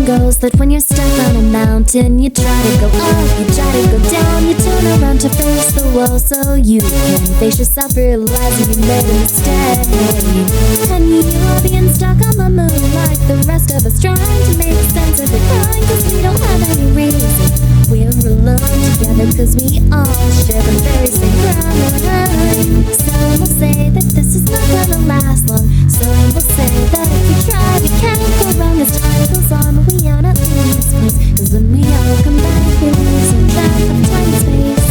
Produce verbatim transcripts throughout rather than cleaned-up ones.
saying goes that when you're stuck on a mountain, you try to go up, you try to go down, you turn around to face the wall so you can face yourself, realizing you made a mistake. And you're being stuck on the moon like the rest of us, trying to make sense of it, crying cause we don't have any reason. We're alone together cause we all share the very same crime. Some will say that this is not gonna last long. Some will say that if we try we can't go wrong as time goes on. But we are not in this place, cause when we all come back we're losing track of time and space.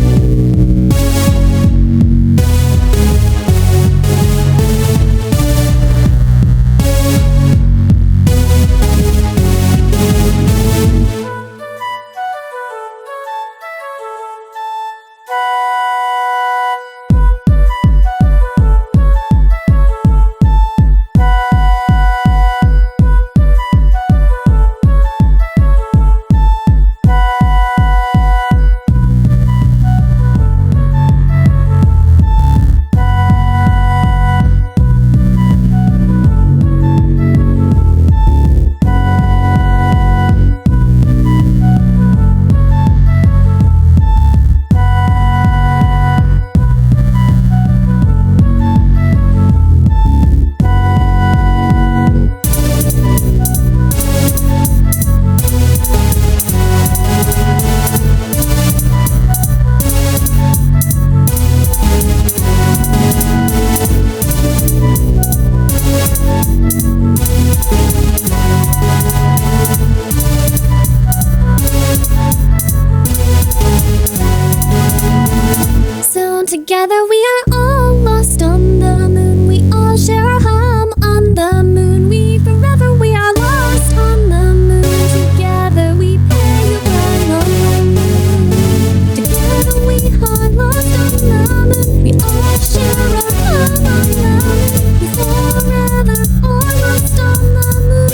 Together we are all lost on the moon. We all share our home on the moon. We forever we are lost on the moon. Together we pay you right on the moon. Together we are lost on the moon. We all share our home on the moon. We forever are lost on the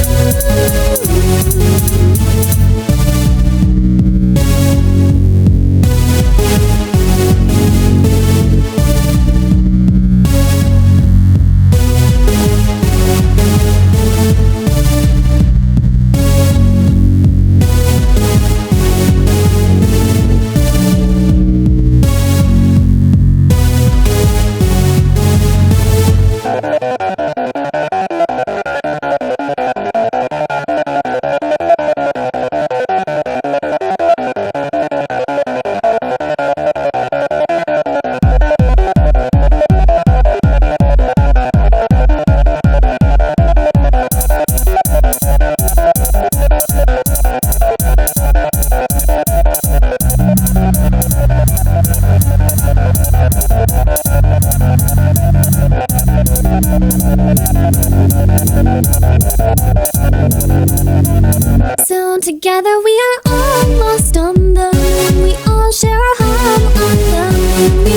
So together we are all lost on the moon. We all share our home on the moon. We